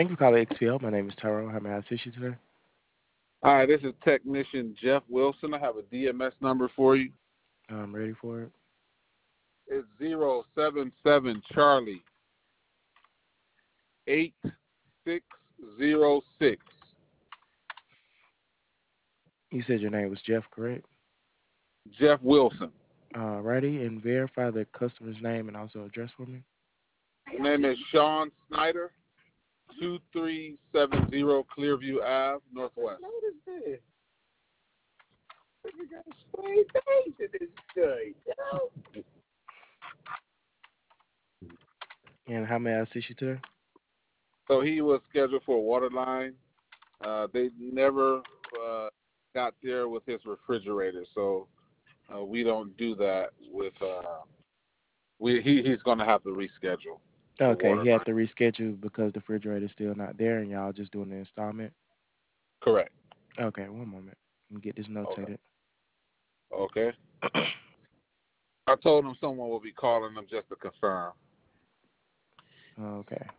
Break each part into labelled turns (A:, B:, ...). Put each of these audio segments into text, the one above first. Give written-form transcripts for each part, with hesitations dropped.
A: Thank you for calling XPL. My name is Tyrone. How may I assist you today?
B: Hi, this is technician Jeff Wilson. I have a DMS number for you.
A: I'm ready for it.
B: It's 077 Charlie 8606.
A: You said your name was Jeff, correct?
B: Jeff Wilson.
A: Alrighty, and verify the customer's name and also address for me.
B: His name is Sean Snyder, 2370 Clearview Ave, Northwest.
C: Notice this. We got a straight face in this joint,
A: And how may I assist you today?
B: So he was scheduled for a water line. They never got there with his refrigerator, so we don't do that with. He's going to have to reschedule.
A: Okay, he had to reschedule because the refrigerator's still not there, and y'all just doing the installment.
B: Correct.
A: Okay, one moment. Let me get this notated.
B: Okay. I told him someone will be calling him just to confirm.
A: Okay.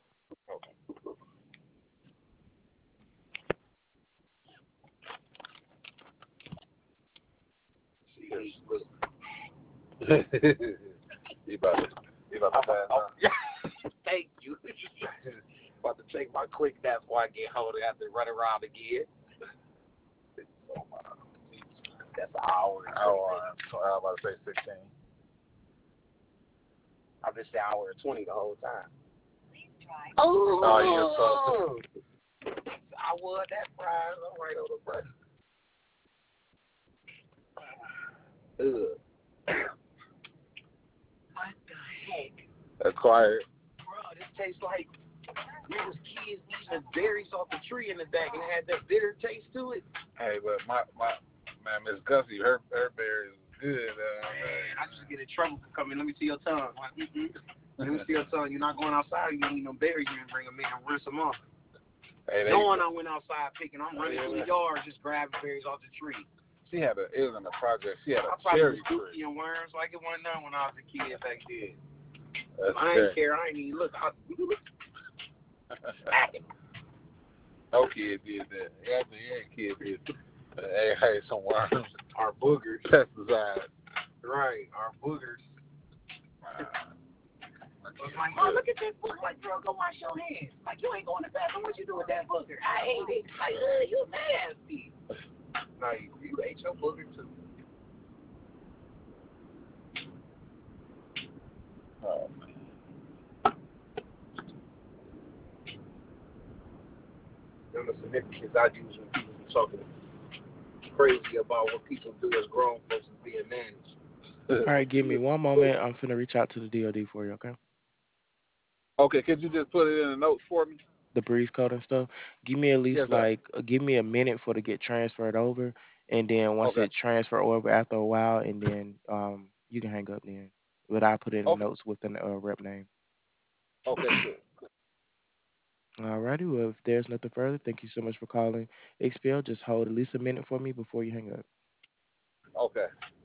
C: You about to thank you. About to take my quick nap before I get home. I have to run around again. That's an hour.
B: So I'm about to say 16.
C: I've been saying hour and 20 the whole time.
B: Oh,
C: I won that prize. I'm right on the button. What the heck?
B: That's quiet.
C: Bro, this tastes like we was kids eating berries off the tree in the back and it had that bitter taste to it.
B: Hey, but my man, Miss Gussie, her berry is good.
C: Man, I just get in trouble for coming. Let me see your tongue. Let me see your tongue. You're not going outside. You don't need no berries. You can bring them in and rinse them off.
B: Hey,
C: Knowing I went outside picking, I'm running through the yard just grabbing berries off the tree.
B: It was in the project. She had a
C: cherry
B: tree.
C: Dookie and worms like it wasn't done when I was a kid back then.
B: I
C: ain't care. I ain't even look.
B: No kid did that. Every kid did. Hey, some worms.
C: Our boogers.
B: Pesticides.
C: Right, our boogers. It's like, oh, look at that book. Like, girl, go wash your hands. Like, you ain't going to the bathroom. What you do with that booger? I hate it. Like, you nasty. No, you ate your booger, too.
B: Oh,
C: Them the significance I use when people be talking crazy about what people do as grown folks is being managed.
A: All right, give me one moment. I'm finna reach out to the DOD for you, okay?
B: Okay, could you just put it in a note for me?
A: The breeze code and stuff. Give me at least give me a minute for it to get transferred over, and then once it transfer over after a while, and then you can hang up then. But I put it in the notes with the rep name.
B: Okay, cool.
A: Alrighty, well, if there's nothing further, thank you so much for calling XPL. Just hold at least a minute for me before you hang up.
B: Okay.